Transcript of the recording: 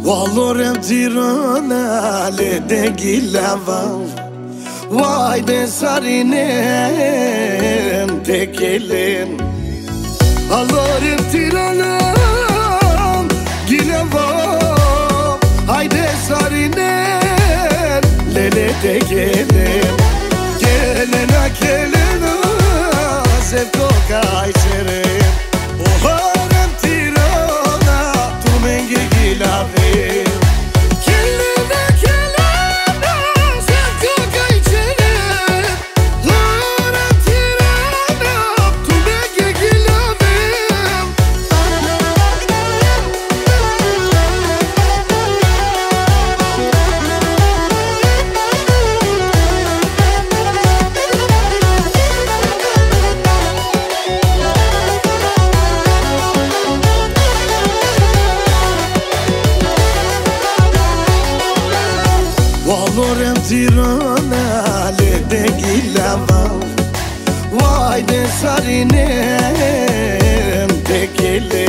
Valorem tirana le de gilava Vay de sarinem tekelen Valorem tirana gilava Hayde sarinem lele tekelen Gelena kelena zevko kaysere Valorem tirana tu mengi gilave Valorem tirana le de gilava Vay de sarinem tekele